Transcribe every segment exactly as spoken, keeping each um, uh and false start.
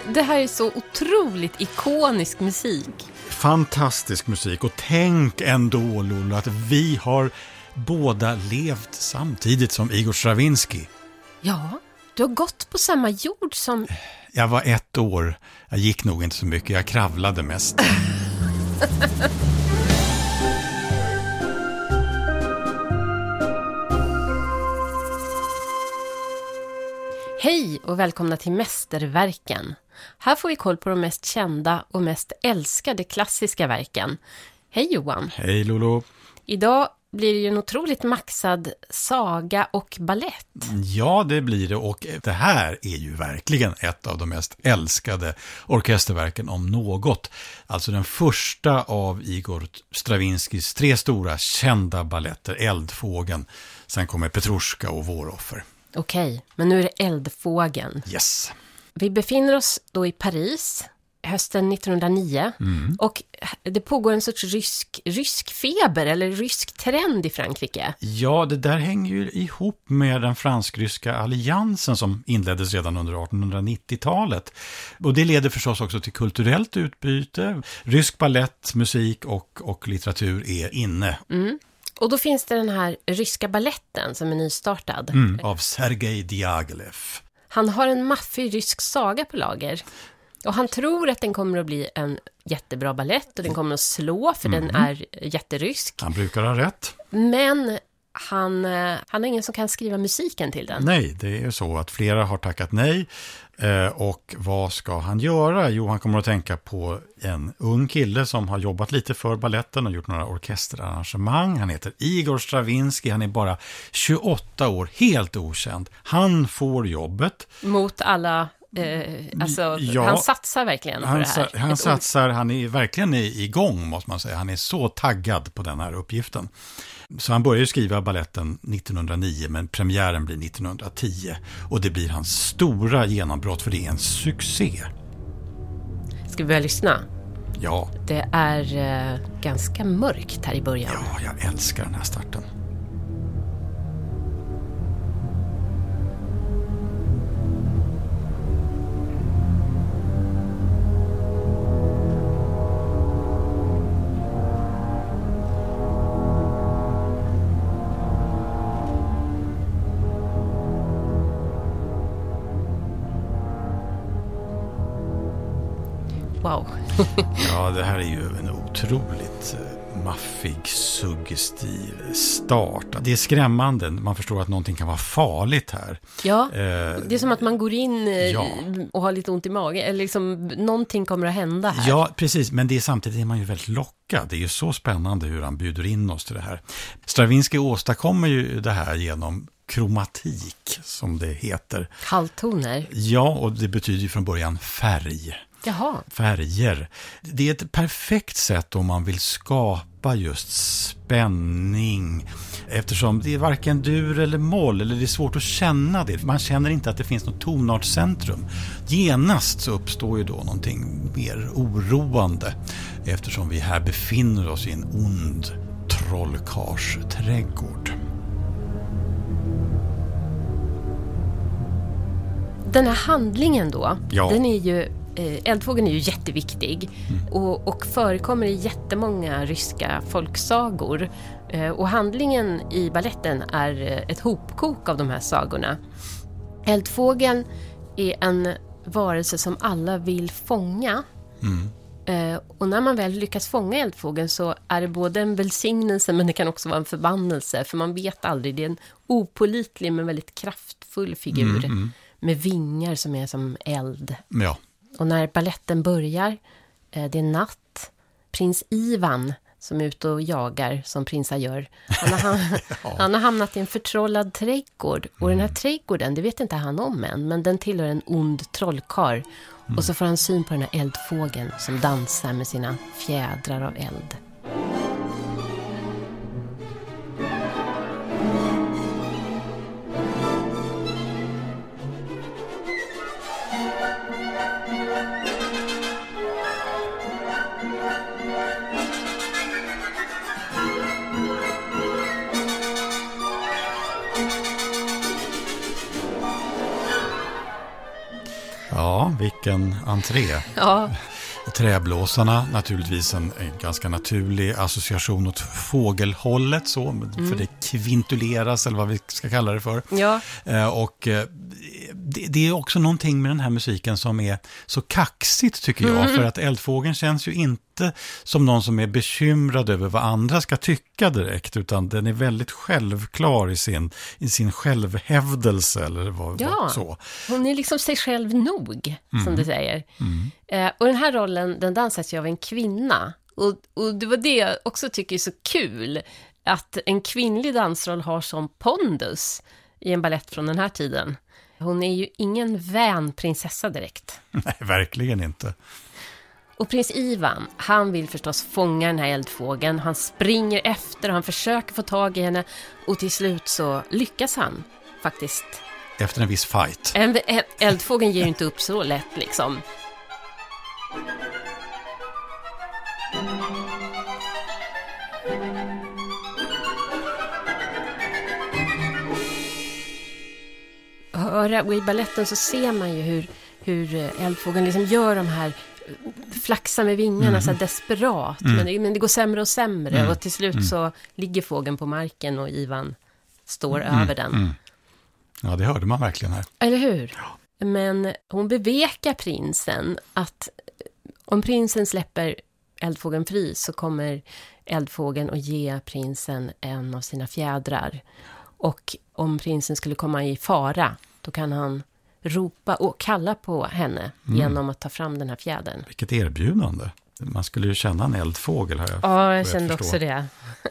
det här är så otroligt ikonisk musik. Fantastisk musik, och tänk ändå, Lolo, att vi har båda levt samtidigt som Igor Stravinsky. Ja, du har gått på samma jord som... Jag var ett år, jag gick nog inte så mycket, jag kravlade mest. Hej och välkomna till Mästerverken. Här får vi koll på de mest kända och mest älskade klassiska verken. Hej Johan. Hej Lolo. Idag blir det ju en otroligt maxad saga och ballett. Ja, det blir det, och det här är ju verkligen ett av de mest älskade orkesterverken om något. Alltså den första av Igor Stravinskys tre stora kända balletter, Eldfågeln. Sen kommer Petrushka och Våroffer. Okej, men nu är det Eldfågeln. Yes. Vi befinner oss då i Paris hösten nittonhundranio mm. och det pågår en sorts rysk, rysk feber eller rysk trend i Frankrike. Ja, det där hänger ju ihop med den fransk-ryska alliansen som inleddes redan under artonhundranittiotalet. Och det leder förstås också till kulturellt utbyte. Rysk ballett, musik och, och litteratur är inne. Mm. Och då finns det den här ryska balletten som är nystartad. Mm, av Sergej Diaghilev. Han har en maffig rysk saga på lager. Och han tror att den kommer att bli en jättebra ballett och den kommer att slå för mm. den är jätterysk. Han brukar ha rätt. Men han, han har ingen som kan skriva musiken till den. Nej, det är ju så att flera har tackat nej. Och vad ska han göra? Jo, han kommer att tänka på en ung kille som har jobbat lite för balletten och gjort några orkesterarrangemang. Han heter Igor Stravinsky, han är bara tjugoåtta år, helt okänd. Han får jobbet. Mot alla... Eh, alltså, ja, han satsar verkligen på han, det här. Han satsar, han är verkligen igång måste man säga. Han är så taggad på den här uppgiften. Så han börjar skriva balletten nittonhundranio, men premiären blir nittonhundratio. Och det blir hans stora genombrott, för det är en succé. Ska vi börja lyssna? Ja. Det är eh, ganska mörkt här i början. Ja, jag älskar den här starten. Wow. Ja, det här är ju en otroligt maffig, suggestiv start. Det är skrämmande. Man förstår att någonting kan vara farligt här. Ja, eh, det är som att man går in ja. och har lite ont i magen. Eller liksom, någonting kommer att hända här. Ja, precis. Men det är, samtidigt är man ju väldigt lockad. Det är ju så spännande hur han bjuder in oss till det här. Stravinsky åstadkommer ju det här genom kromatik, som det heter. Halvtoner. Ja, och det betyder ju från början färg. Jaha. Färger. Det är ett perfekt sätt om man vill skapa just spänning. Eftersom det är varken dur eller moll, eller det är svårt att känna det. Man känner inte att det finns något tonartscentrum. Genast så uppstår ju då någonting mer oroande. Eftersom vi här befinner oss i en ond trollkarlsträdgård. Den här handlingen då, ja. den är ju... Eldfågeln är ju jätteviktig mm. och, och förekommer i jättemånga ryska folksagor. Och handlingen i balletten är ett hopkok av de här sagorna. Eldfågeln är en varelse som alla vill fånga. Mm. Och när man väl lyckas fånga eldfågeln så är det både en välsignelse, men det kan också vara en förbannelse. För man vet aldrig, det är en opålitlig men väldigt kraftfull figur. Mm, mm. Med vingar som är som eld. Ja. Och när balletten börjar, det är natt, prins Ivan som är ute och jagar som prinsar gör. Han har, ham- ja. han har hamnat i en förtrollad trädgård. Och mm. den här trädgården, det vet inte han om än, men den tillhör en ond trollkarl. Mm. Och så får han syn på den här eldfågeln som dansar med sina fjädrar av eld. Ja, Ja, vilken entré. Ja. Träblåsarna, naturligtvis en, en ganska naturlig association åt fågelhållet, så, mm. för det kvintuleras eller vad vi ska kalla det för. Ja. Eh, och eh, det, det är också någonting med den här musiken som är så kaxigt tycker jag, mm. för att Eldfågeln känns ju inte som någon som är bekymrad över vad andra ska tycka direkt, utan den är väldigt självklar i sin, i sin självhävdelse eller vad, ja, vad så. Hon är liksom sig själv nog, mm. som du säger. Mm. Eh, och den här rollen, den dansas ju av en kvinna. Och, och det var det jag också tycker är så kul, att en kvinnlig dansroll har som pondus i en ballett från den här tiden. Hon är ju ingen vän prinsessa direkt. Nej, verkligen inte. Och prins Ivan, han vill förstås fånga den här eldfågeln. Han springer efter och han försöker få tag i henne. Och till slut så lyckas han faktiskt. Efter en viss fight. En, eldfågeln ger ju inte upp så lätt liksom. Och i balletten så ser man ju hur, hur eldfågeln liksom gör de här, flaxar med vingarna mm. så här desperat, mm. men, det, men det går sämre och sämre mm. och till slut mm. så ligger fågeln på marken och Ivan står mm. över den. Mm. Ja, det hörde man verkligen här. Eller hur? Ja. Men hon bevekar prinsen att om prinsen släpper eldfågeln fri så kommer eldfågeln att ge prinsen en av sina fjädrar. Och om prinsen skulle komma i fara, då kan han ropa och kalla på henne mm. genom att ta fram den här fjädern. Vilket erbjudande. Man skulle ju känna en eldfågel här. Ja, jag kände jag också det.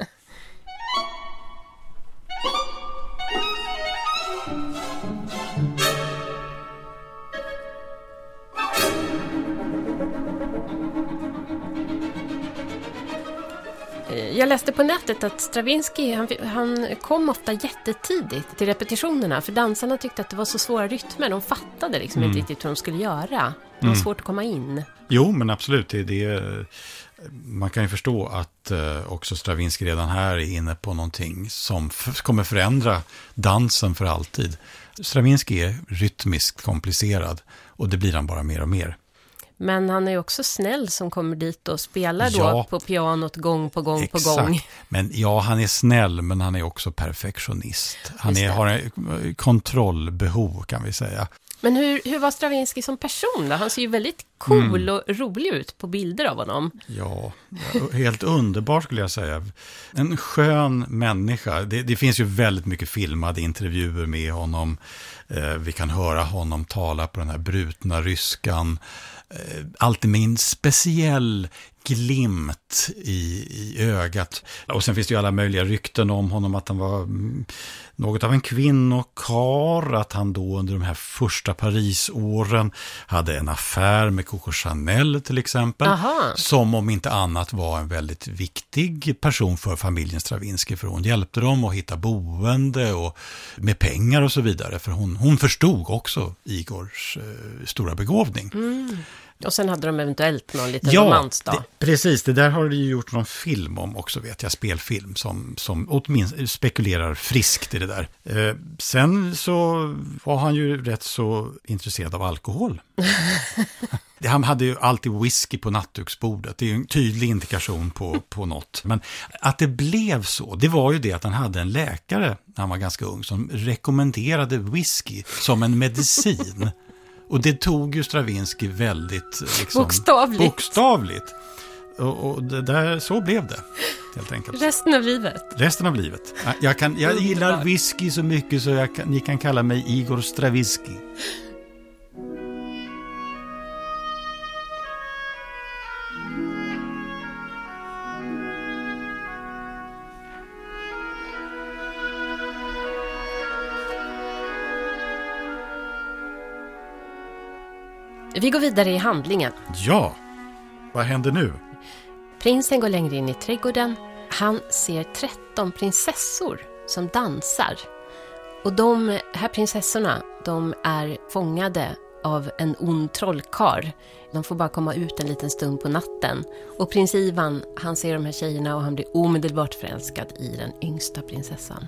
Jag läste på nätet att Stravinsky han, han kom ofta jättetidigt till repetitionerna, för dansarna tyckte att det var så svåra rytmer. De fattade liksom mm. inte riktigt hur de skulle göra. Det var mm. svårt att komma in. Jo, men absolut. Det, det, man kan ju förstå att eh, också Stravinsky redan här är inne på någonting som f- kommer förändra dansen för alltid. Stravinsky är rytmiskt komplicerad och det blir han bara mer och mer. Men han är ju också snäll som kommer dit och spelar då ja, på pianot gång på gång exakt. på gång. Men ja, han är snäll, men han är också perfektionist. Han är, har en kontrollbehov kan vi säga. Men hur, hur var Stravinsky som person då? Han ser ju väldigt cool mm. och rolig ut på bilder av honom. Ja, helt underbar skulle jag säga. En skön människa. Det, det finns ju väldigt mycket filmade intervjuer med honom. Eh, vi kan höra honom tala på den här brutna ryskan. Eh, alltid med en speciell glimt i, i ögat. Och sen finns det ju alla möjliga rykten om honom att han var mm, något av en kvinnokar, att han då under de här första Parisåren hade en affär med Coco Chanel till exempel. Aha. Som om inte annat var en väldigt viktig person för familjen Stravinsky, för hon hjälpte dem att hitta boende och med pengar och så vidare, för hon, hon förstod också Igors eh, stora begåvning. Mm. Och sen hade de eventuellt någon liten ja, romans då. Det, precis, det där har det ju gjort någon film om också, vet jag, spelfilm som, som åtminstone spekulerar friskt i det där. Eh, sen så var han ju rätt så intresserad av alkohol. Han hade ju alltid whisky på nattduksbordet. Det är ju en tydlig indikation på, på något. Men att det blev så, det var ju det att han hade en läkare när han var ganska ung som rekommenderade whisky som en medicin. Och det tog ju Stravinsky väldigt liksom, bokstavligt. bokstavligt. Och, och det där, så blev det, helt enkelt. Resten av livet. Resten av livet. Jag, kan, jag gillar whisky så mycket så jag kan, ni kan kalla mig Igor Stravinsky. Vi går vidare i handlingen. Ja, vad händer nu? Prinsen går längre in i trädgården. Han ser tretton prinsessor som dansar. Och de här prinsessorna, de är fångade av en ond trollkarl. De får bara komma ut en liten stund på natten. Och prins Ivan, han ser de här tjejerna och han blir omedelbart förälskad i den yngsta prinsessan.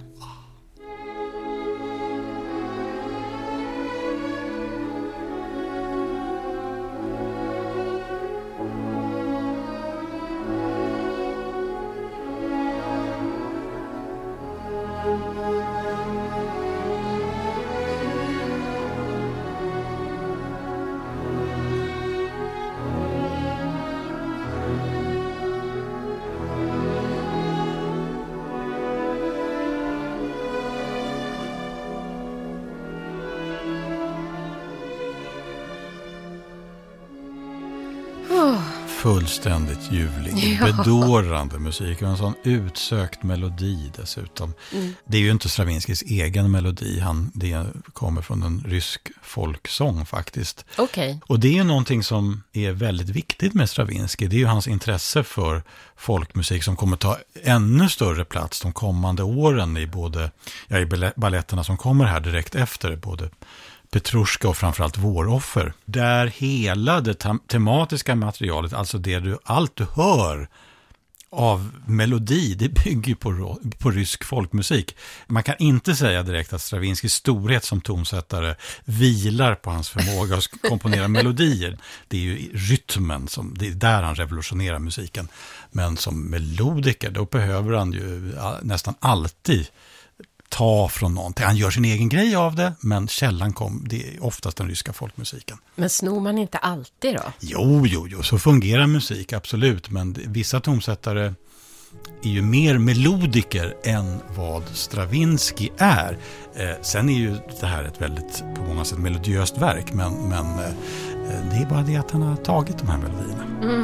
fullständigt ljuvlig, ja. bedårande musik och en sån utsökt melodi dessutom. Mm. Det är ju inte Stravinskys egen melodi, han, det kommer från en rysk folksång faktiskt. Okay. Och det är ju någonting som är väldigt viktigt med Stravinsky, det är ju hans intresse för folkmusik som kommer ta ännu större plats de kommande åren i både, ja, i balletterna som kommer här direkt efter, både Petrushka och framförallt Våroffer, där hela det te- tematiska materialet, alltså det du, allt du hör av melodi, det bygger på, på rysk folkmusik. Man kan inte säga direkt att Stravinskys storhet som tonsättare vilar på hans förmåga att komponera melodier. Det är ju rytmen, som, det är där han revolutionerar musiken. Men som melodiker, då behöver han ju nästan alltid ta från någonting. Han gör sin egen grej av det, men källan kom, det är oftast den ryska folkmusiken. Men snor man inte alltid då? Jo, jo, jo, så fungerar musik, absolut. Men vissa tonsättare är ju mer melodiker än vad Stravinsky är. Eh, sen är ju det här ett väldigt, på många sätt, melodiöst verk, men, men eh, det är bara det att han har tagit de här melodierna. Mm.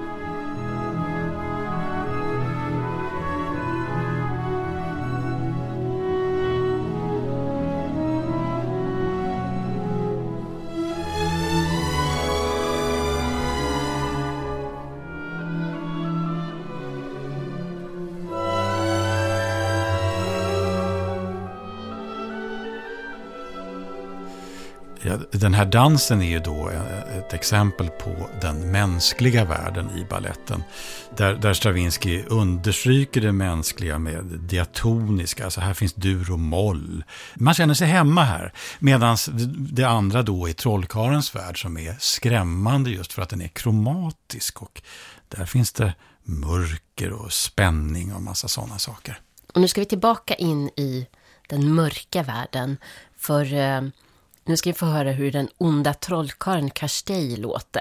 Ja, den här dansen är ju då ett exempel på den mänskliga världen i balletten. Där, där Stravinsky understryker det mänskliga med diatoniska. Alltså här finns dur och moll. Man känner sig hemma här. Medan det andra då är trollkarlens värld som är skrämmande just för att den är kromatisk. Och där finns det mörker och spänning och massa sådana saker. Och nu ska vi tillbaka in i den mörka världen. För Eh... nu ska vi få höra hur den onda trollkarlen Kastej låter.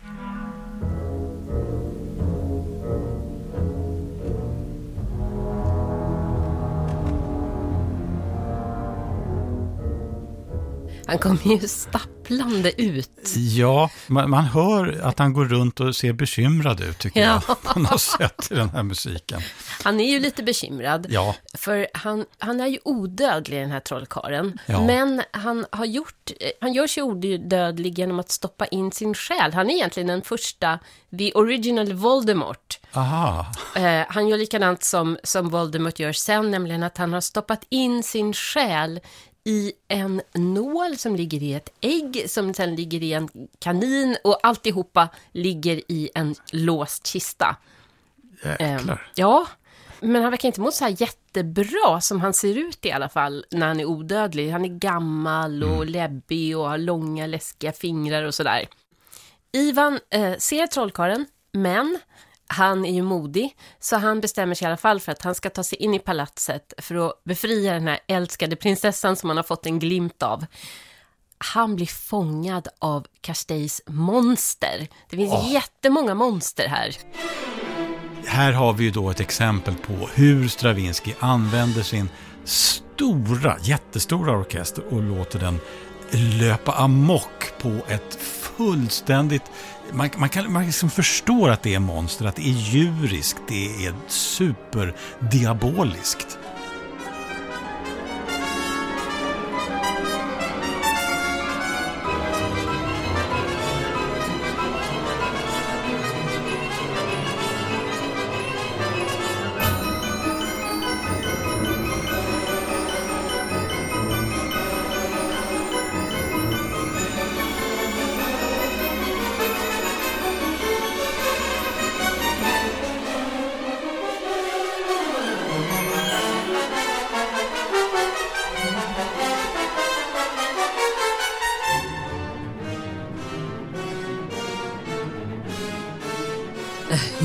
Han kommer ju stapplande ut. Ja, man, man hör att han går runt och ser bekymrad ut, tycker ja. jag, på något sätt i den här musiken. Han är ju lite bekymrad, ja. för han, han är ju odödlig, den här trollkaren. Ja. Men han har gjort, han gör sig odödlig genom att stoppa in sin själ. Han är egentligen den första, the original Voldemort. Aha. Eh, han gör likadant som, som Voldemort gör sen, nämligen att han har stoppat in sin själ i en nål som ligger i ett ägg som sen ligger i en kanin, och alltihopa ligger i en låst kista. Jäklar. Eh, ja, men han verkar inte må så här jättebra som han ser ut i alla fall när han är odödlig. Han är gammal och mm. läbbig och har långa läskiga fingrar och sådär. Ivan eh, ser trollkarlen, men han är ju modig, så han bestämmer sig i alla fall för att han ska ta sig in i palatset för att befria den här älskade prinsessan som han har fått en glimt av. Han blir fångad av Kastejs monster. Det finns oh. jättemånga monster här. Här har vi ju då ett exempel på hur Stravinsky använder sin stora, jättestora orkester och låter den löpa amok på ett fullständigt... Man, man, kan, man liksom förstår att det är monster, att det är djuriskt, det är superdiaboliskt.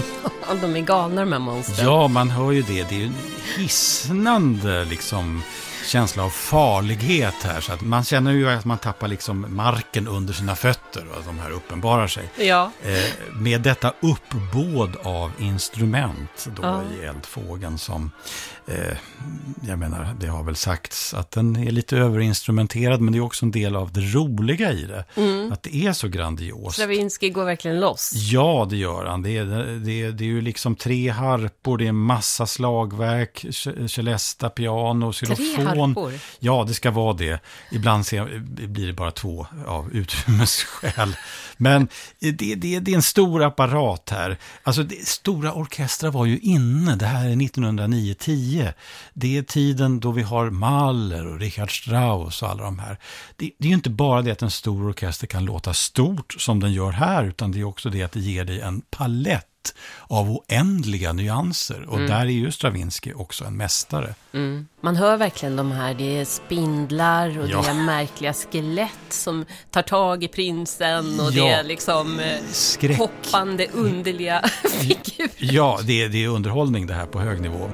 De är galna, de här monstren. Ja, man hör ju det. Det är ju en hisnande liksom känsla av farlighet här. Så att man känner ju att man tappar liksom marken under sina fötter och att de här uppenbarar sig. Ja. Eh, med detta uppbåd av instrument då Ja. i Eldfågeln som, eh, jag menar, det har väl sagts att den är lite överinstrumenterad, men det är också en del av det roliga i det. Mm. Att det är så grandiost. Stravinsky går verkligen loss. Ja, det gör han. Det är, det, är, det är ju liksom tre harpor, det är massa slagverk, celesta, piano, xylofon. Tre harpor? Ja, det ska vara det. Ibland ser, blir det bara två av utrymmesskäl. Men det, det, det är en stor apparat här. Alltså, det, stora orkestrar var ju inne. Det här är nittonhundranio tio. Det är tiden då vi har Mahler och Richard Strauss och alla de här. Det, det är ju inte bara det att en stor orkester kan låta stort som den gör här, utan det är också det att det ger dig en palett av oändliga nyanser. Och mm. där är ju Stravinsky också en mästare. Mm. Man hör verkligen de här, det är spindlar och ja. det är märkliga skelett som tar tag i prinsen och ja. det är liksom Skräck. hoppande underliga figurer. Ja, det är, det är underhållning det här på hög nivå.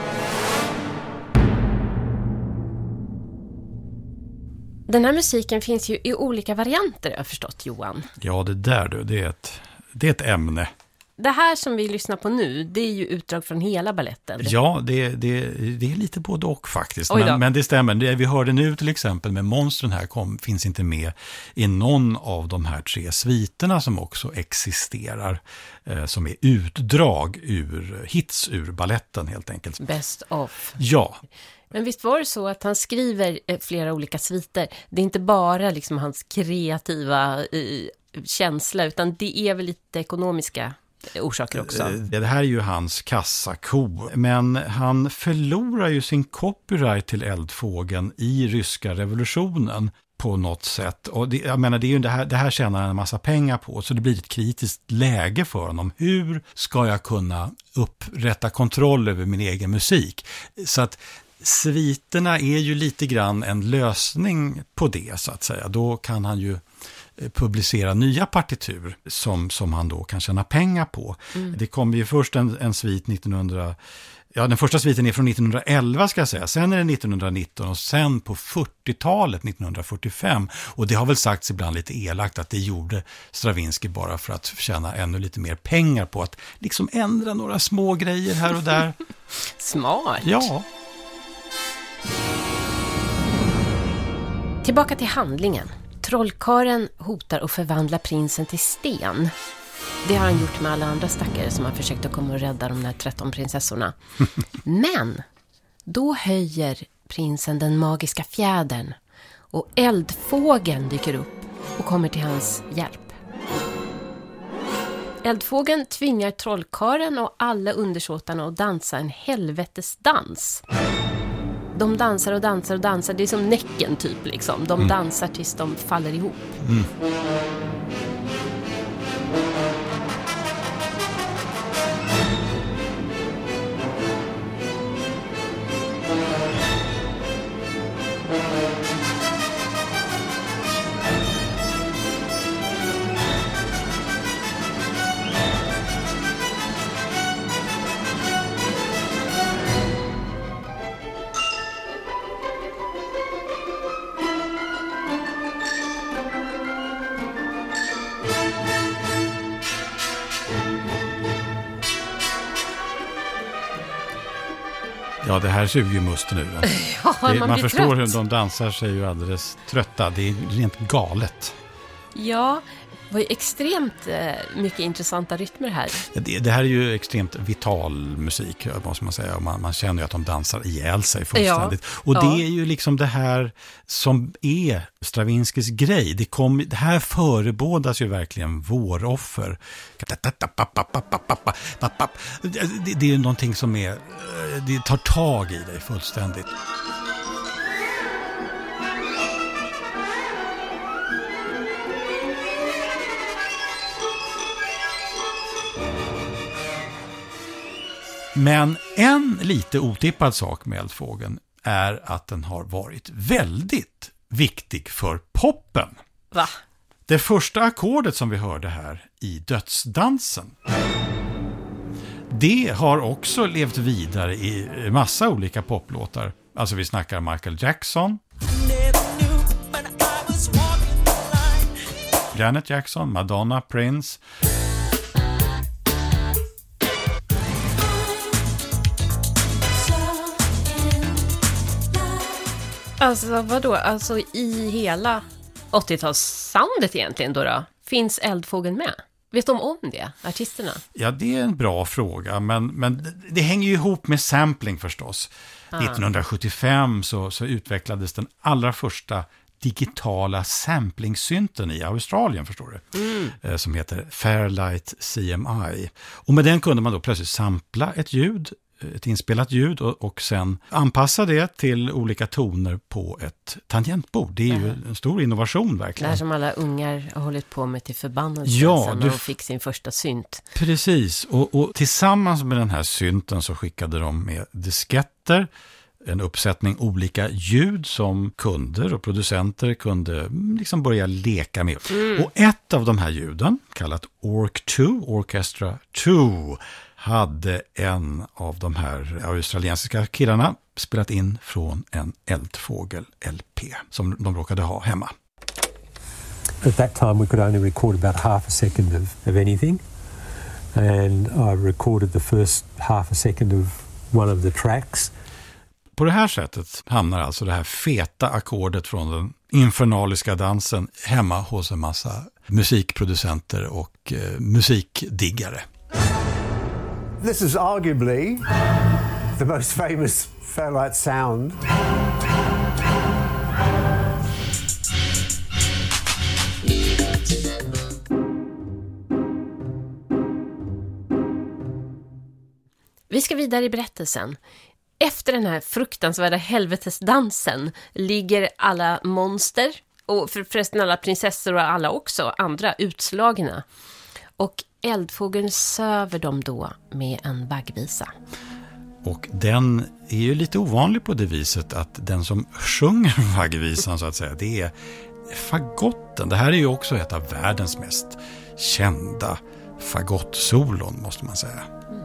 Den här musiken finns ju i olika varianter, jag har förstått, Johan. Ja, det där du, det är ett, det är ett ämne. Det här som vi lyssnar på nu, det är ju utdrag från hela balletten. Ja, det, det, det är lite både och faktiskt. Men, men det stämmer. Det vi hörde nu till exempel med Monstren här kom, finns inte med i någon av de här tre sviterna som också existerar. Eh, som är utdrag ur hits ur balletten helt enkelt. Best of. Ja. Men visst var det så att han skriver flera olika sviter. Det är inte bara liksom hans kreativa eh, känsla, utan det är väl lite ekonomiska orsaker också. Det här är ju hans kassako, men han förlorar ju sin copyright till Eldfågeln i ryska revolutionen på något sätt. Och det, jag menar, det är ju det här, det här tjänar han en massa pengar på, så det blir ett kritiskt läge för honom. Hur ska jag kunna upprätta kontroll över min egen musik? Så att sviterna är ju lite grann en lösning på det, så att säga. Då kan han ju publicera nya partitur som, som han då kan tjäna pengar på. Mm. Det kom ju först en, en svit nittonhundra... Ja, den första sviten är från nittonhundraelva ska jag säga. Sen är det nittonhundranitton och sen på fyrtiotalet nittonhundrafyrtiofem. Och det har väl sagts ibland lite elakt att det gjorde Stravinsky bara för att tjäna ännu lite mer pengar på att liksom ändra några små grejer här och där. Smart. Ja. Tillbaka till handlingen. Trollkaren hotar att förvandla prinsen till sten. Det har han gjort med alla andra stackare som har försökt att komma och rädda de där tretton prinsessorna. Men då höjer prinsen den magiska fjädern och Eldfågeln dyker upp och kommer till hans hjälp. Eldfågeln tvingar trollkaren och alla undersåtarna att dansa en helvetesdans. De dansar och dansar och dansar. Det är som Näcken typ liksom. De mm. dansar tills de faller ihop. Mm. Ja, det här suger ju musten nu. Ja, man det, man blir förstår trött. hur de dansar sig ju alldeles trötta. Det är rent galet. Ja, det var ju extremt eh, mycket intressanta rytmer här. Det, det här är ju extremt vital musik, måste man säga. Man, man känner ju att de dansar ihjäl sig fullständigt. Ja. Och det ja. är ju liksom det här som är Stravinskys grej. Det, kom, det här förebådas ju verkligen våroffer. Det, det är ju någonting som är, det tar tag i dig fullständigt. Men en lite otippad sak med Eldfågeln är att den har varit väldigt viktig för poppen. Va? Det första ackordet som vi hörde här i Dödsdansen, Det har också levt vidare i massa olika poplåtar. Alltså vi snackar Michael Jackson, Janet Jackson, Madonna, Prince. Alltså vadå? Alltså i hela åttiotalssoundet egentligen då, då finns Eldfågeln med? Vet de om det, artisterna? Ja, det är en bra fråga, men, men det hänger ju ihop med sampling förstås. Ah. nittonhundrasjuttiofem så, så utvecklades den allra första digitala samplingsynten i Australien, förstår du, mm. som heter Fairlight C M I. Och med den kunde man då plötsligt sampla ett ljud, ett inspelat ljud och, och sen anpassa det till olika toner på ett tangentbord. Det är ju en stor innovation verkligen. Det här som alla ungar har hållit på med till förbannelse ja, sen du... de fick sin första synt. Precis, och, och tillsammans med den här synten så skickade de med disketter, en uppsättning olika ljud som kunder och producenter kunde liksom börja leka med. Mm. Och ett av de här ljuden, kallat O R C två, Orchestra två, hade en av de här australiensiska killarna spelat in från en Eldfågel-L P som de råkade ha hemma. At that time we could only record about half a second of, of anything. And I recorded the first half a second of one of the tracks. På det här sättet hamnar alltså det här feta ackordet från den infernaliska dansen hemma hos en massa musikproducenter och eh, musikdiggare. This is arguably the most famous Fairlight sound. Vi ska vidare i berättelsen. Efter den här fruktansvärda helvetesdansen ligger alla monster och förresten alla prinsessor och alla också andra utslagna. Och Eldfågeln söver dem då med en vaggvisa. Och den är ju lite ovanlig på det viset att den som sjunger vaggvisan så att säga, det är fagotten. Det här är ju också ett av världens mest kända fagottsolon måste man säga. Mm.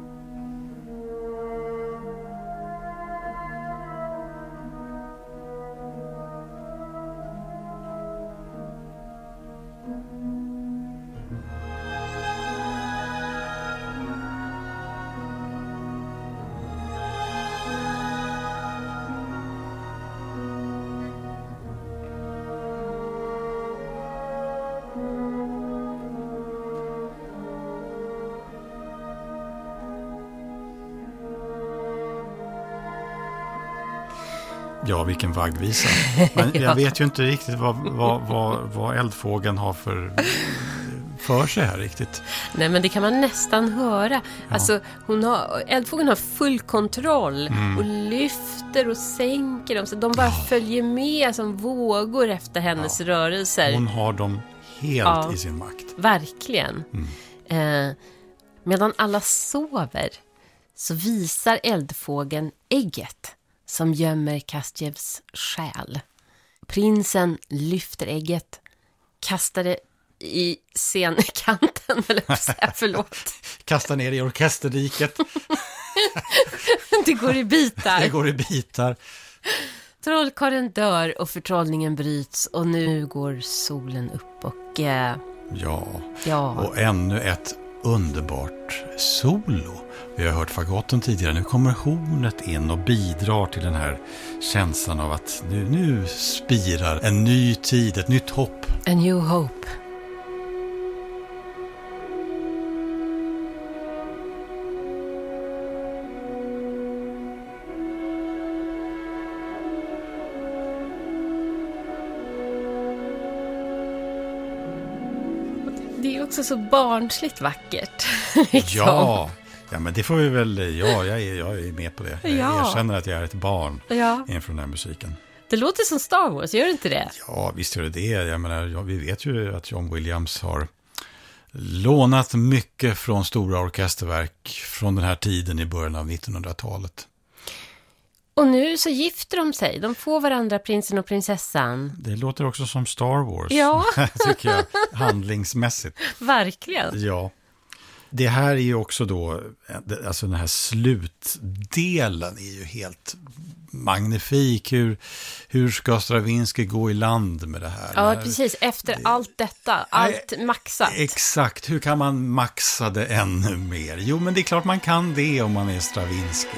Ja, vilken vaggvisa. Men jag ja. vet ju inte riktigt vad, vad, vad, vad Eldfågeln har för, för sig här riktigt. Nej, men det kan man nästan höra. Ja. Alltså, hon har, Eldfågeln har full kontroll mm. och lyfter och sänker dem. Så de bara ja. följer med som vågor efter hennes ja. rörelser. Hon har dem helt ja. i sin makt. Verkligen. Mm. Eh, medan alla sover så visar Eldfågeln ägget som gömmer Kastjevs själ. Prinsen lyfter ägget, kastar det i scenkanten, eller säga, förlåt. Kastar ner i orkesterdiket. Det går i bitar. Det går i bitar. Trollkarlen dör och förtrollningen bryts och nu går solen upp och... Eh, ja. ja, och ännu ett underbart solo. Vi har hört fagotten tidigare. Nu kommer hornet in och bidrar till den här känslan av att nu, nu spirar en ny tid, ett nytt hopp. A new hope. Det är också så barnsligt vackert. Liksom. Ja, ja, men det får vi väl, ja, jag är, jag är med på det. Jag ja. erkänner att jag är ett barn ja. inför den här musiken. Det låter som Star Wars, gör det inte det? Ja, visst gör det det. Jag menar, ja, vi vet ju att John Williams har lånat mycket från stora orkesterverk från den här tiden i början av nittonhundratalet. Och nu så gifter de sig. De får varandra, prinsen och prinsessan. Det låter också som Star Wars. Ja. Tycker jag, handlingsmässigt. Verkligen. Ja. det här är ju också då, alltså den här slutdelen är ju helt magnifik. Hur, hur ska Stravinsky gå i land med det här? Ja, precis. Efter det, allt detta, allt nej, maxat. Exakt. Hur kan man maxa det ännu mer? Jo, men det är klart man kan det om man är Stravinsky.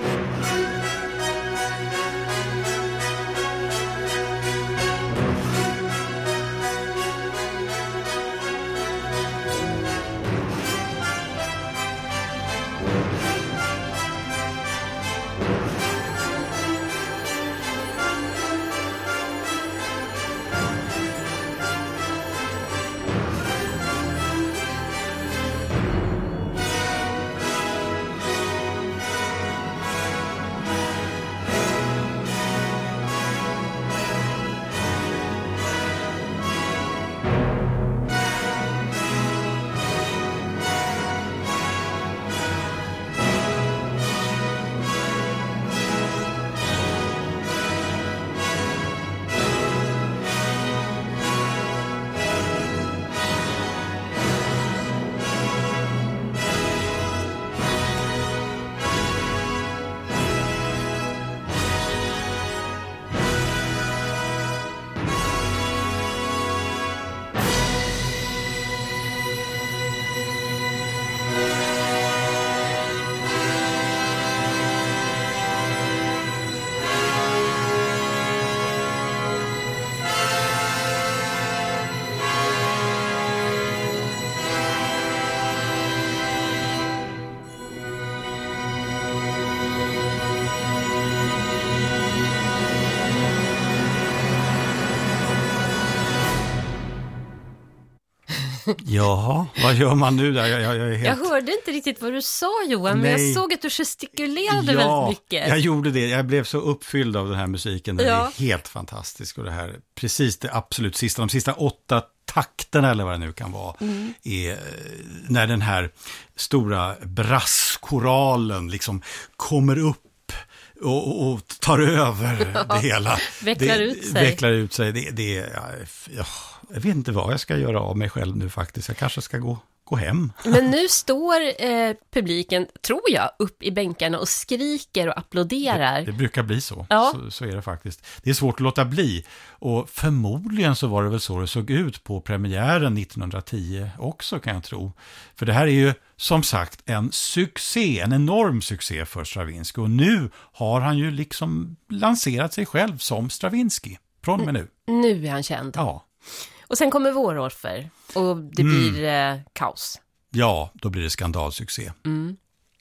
Jaha, vad gör man nu där? Jag, jag, jag, är helt... jag hörde inte riktigt vad du sa, Johan, Nej. men jag såg att du gestikulerade ja, väldigt mycket. Jag gjorde det. Jag blev så uppfylld av den här musiken. Den ja. är helt fantastisk. Och det här, precis det absolut sista, de sista åtta takterna eller vad det nu kan vara, mm. är när den här stora brasskoralen liksom kommer upp Och, och, och tar över ja, det hela. Vecklar det, ut sig. Vecklar ut sig. Det, det, ja, jag vet inte vad jag ska göra av mig själv nu faktiskt. Jag kanske ska gå, gå hem. Men nu står eh, publiken, tror jag, upp i bänkarna och skriker och applåderar. Det, det brukar bli så. Ja. så. Så är det faktiskt. Det är svårt att låta bli. Och förmodligen så var det väl så det såg ut på premiären nittonhundratio också, kan jag tro. För det här är ju som sagt en succé, en enorm succé för Stravinsky. Och nu har han ju liksom lanserat sig själv som Stravinsky. Från och med nu. Nu är han känd. Ja. Och sen kommer Våroffer och det Mm. blir eh, kaos. Ja, då blir det skandalsuccé. Mm.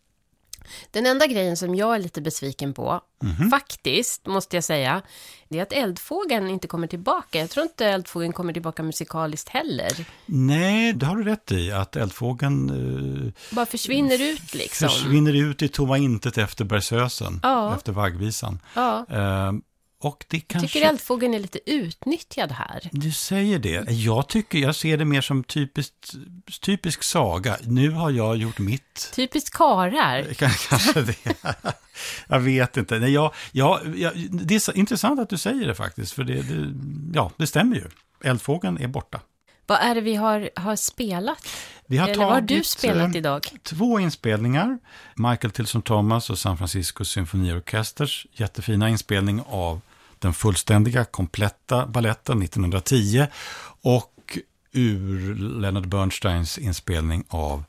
Den enda grejen som jag är lite besviken på, Mm-hmm. faktiskt måste jag säga, det är att Eldfågeln inte kommer tillbaka. Jag tror inte Eldfågeln kommer tillbaka musikaliskt heller. Nej, det har du rätt i, att Eldfågeln eh, bara försvinner ut liksom. Försvinner ut i tomma intet efter Bergsösen, ja. efter Vaggvisan. Ja. Eh, och det kanske... Jag tycker Eldfågeln är lite utnyttjad här. Du säger det. Jag tycker, jag ser det mer som typiskt, typisk saga. Nu har jag gjort mitt. Typiskt karar. Kanske det. Jag vet inte. Nej, jag, jag, jag, det är så intressant att du säger det faktiskt. För det, det, ja, det stämmer ju. Eldfågeln är borta. Vad är det vi har, har spelat? Vi har Eller tagit vad har du spelat idag? Två inspelningar. Michael Tilson Thomas och San Francisco Symfoniorkesters jättefina inspelning av den fullständiga, kompletta balletten nittonhundratio och ur Leonard Bernsteins inspelning av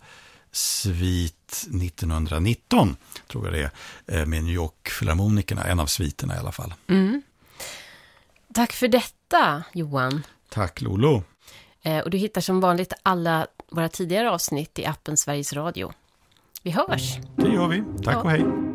Svit nittonhundranitton, tror jag det är, med New York-filharmonikerna, en av sviterna i alla fall. Mm. Tack för detta, Johan. Tack, Lolo. Eh, och du hittar som vanligt alla våra tidigare avsnitt i appen Sveriges Radio. Vi hörs. Det gör vi. Tack ja. och hej.